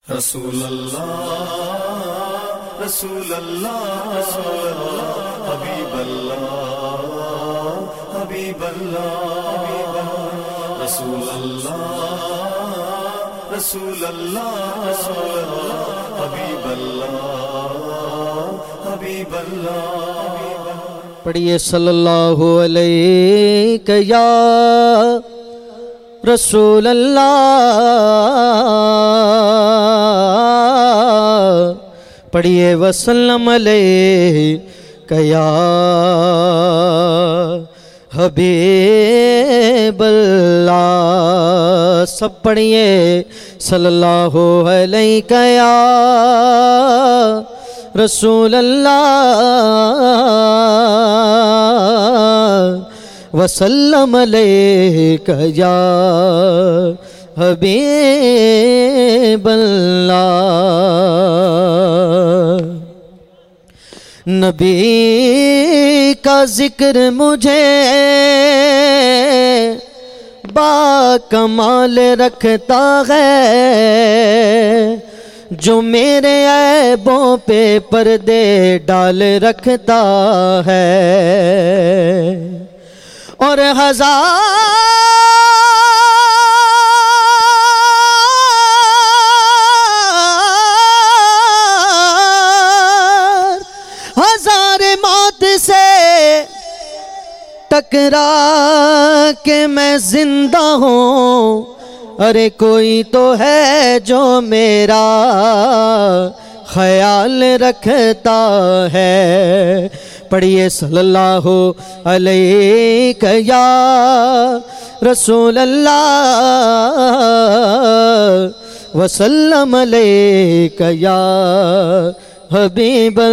रसूल अल्लाह रसूल अल्लाह हबीब अल्लाह हबीब अल्लाह रसूल अल्लाह रसूल अल्लाह हबीब अल्लाह हबीब अल्लाह। पढ़िए सल्लल्लाहु अलैहि या रसूल अल्लाह, पढ़िए वसल्लम अलैहि या हबीब अल्लाह। सब पढ़िए सल्लल्लाहु अलैहि या रसूल अल्लाह वसल्लम अलैका या हबीब अल्लाह। नबी का जिक्र मुझे बाकमाल रखता है, जो मेरे ऐबों पे पर्दे डाल रखता है। और हजार मौत से टकरा के मैं जिंदा हूँ, अरे कोई तो है जो मेरा ख्याल रखता है। पढ़िए सल्लल्लाहु अलैहि या रसूल अल्लाह वसल्लम अलैका या हबीब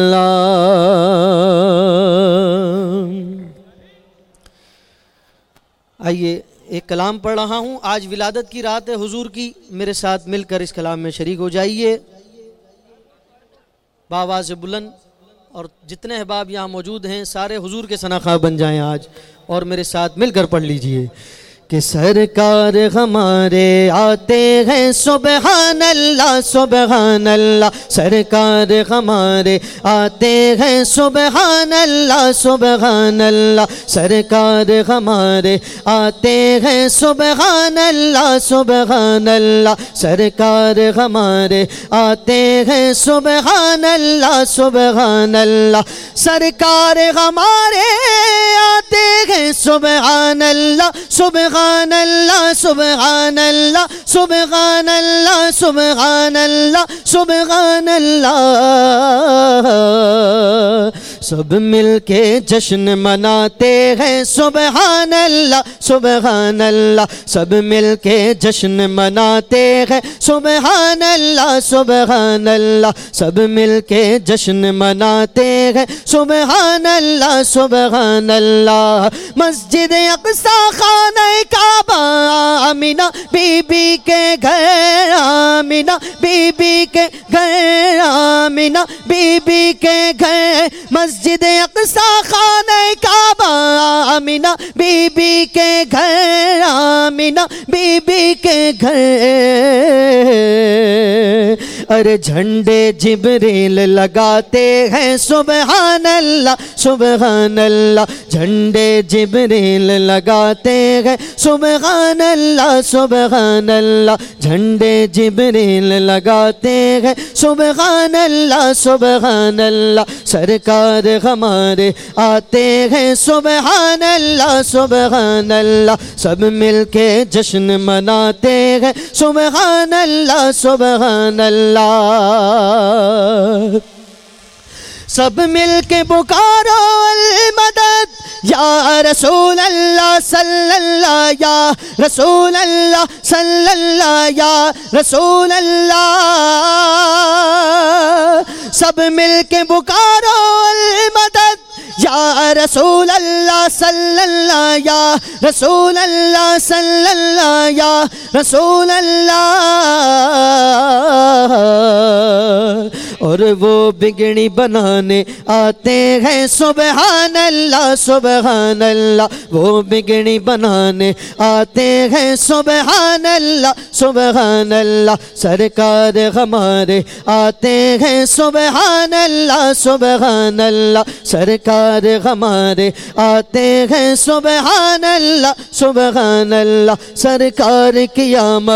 अल्लाह। आइए एक कलाम पढ़ रहा हूँ। आज विलादत की रात है हुजूर की, मेरे साथ मिलकर इस कलाम में शरीक हो जाइए। बावाज़ बुलंद और जितने अहबाब यहाँ मौजूद हैं सारे हुजूर के सनाखा बन जाएं आज, और मेरे साथ मिलकर पढ़ लीजिए कि सरकार हमारे आते हैं सुबहान अल्लाह सुबहान अल्लाह। सरकार हमारे आते हैं सुबहान अल्लाह सुबहान अल्लाह। सरकार हमारे आते हैं सुबहान अल्लाह सुबहान अल्लाह। सरकार हमारे आते हैं सुबहान अल्लाह सुबहान अल्लाह। सरकार हमारे आते हैं सुबहान अल्लाह सुबहान अल्लाह सुबहान अल्लाह सुबहान अल्लाह सुबहान अल्लाह सुबहान अल्लाह। सब मिलके जश्न मनाते हैं सुबहान अल्लाह सुबहान अल्लाह। सब मिलके जश्न मनाते हैं सुबहान अल्लाह सुबहान अल्लाह। सब मिलके जश्न मनाते हैं सुबहान अल्लाह सुबहान अल्लाह। मस्जिद अक़सा खाना काबा आमिना बीबी के घर, आमिना बीबी के घर, आमिना बीबी के घर। मस्जिद अक़सा खाना काबा आमिना बीबी के घर, आमिना बीबी के घर। अरे झंडे जिब्रील लगाते हैं सुबहान अल्लाह सुबहान अल्लाह। झंडे जिब्रील लगाते हैं सुबहान अल्लाह सुबहान अल्लाह। झंडे जिब्रील लगाते हैं सुबहान अल्लाह सुबहान अल्लाह। सरकार हमारे आते हैं सुबहान अल्लाह सुबहान अल्लाह। सब मिलके जश्न मनाते हैं सुबहान अल्लाह सुबहान अल्लाह। सब मिलके पुकारो अल मदद या रसूल अल्लाह सल्लल्लाह या रसूल अल्लाह सल्लल्लाह या रसूल अल्लाह। सब मिलके पुकारो अल मदद या रसूल अल्लाह सल्लल्लाह या रसूल अल्लाह सल्लल्लाह या रसूल अल्लाह। और और वो बिगड़ी बनाने आते हैं सुबहान अल्लाह सुबहान अल्लाह, वो बिगड़ी बनाने आते हैं सुबहान अल्लाह सुबहान अल्लाह, सरकार हमारे आते हैं सुबहान अल्लाह सुबहान अल्लाह, सरकार हमारे आते हैं सुबहान अल्लाह सुबहान अल्लाह, सरकार की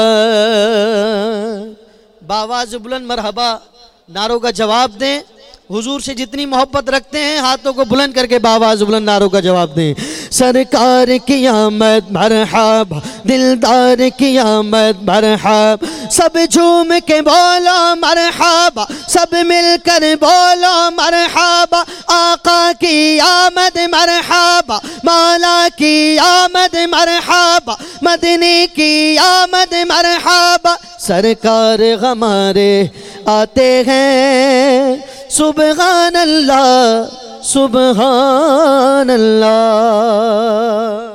आमद। बावाज़ बुलंद मरहबा नारों का जवाब दें। हुजूर से जितनी मोहब्बत रखते हैं हाथों को बुलंद करके बावाज़ बुलंद नारों का जवाब दें। सरकार की आमद मरहबा, दिलदार की आमद मरहबा, सब झूम के बोलो मरहबा, सब मिलकर बोलो मरहबा, आका की आमद मरहबा, मौला की आमद मरहबा, मदनी की आमद मरहबा, सरकार हमारे आते हैं सुबहान अल्लाह सुबहान अल्लाह।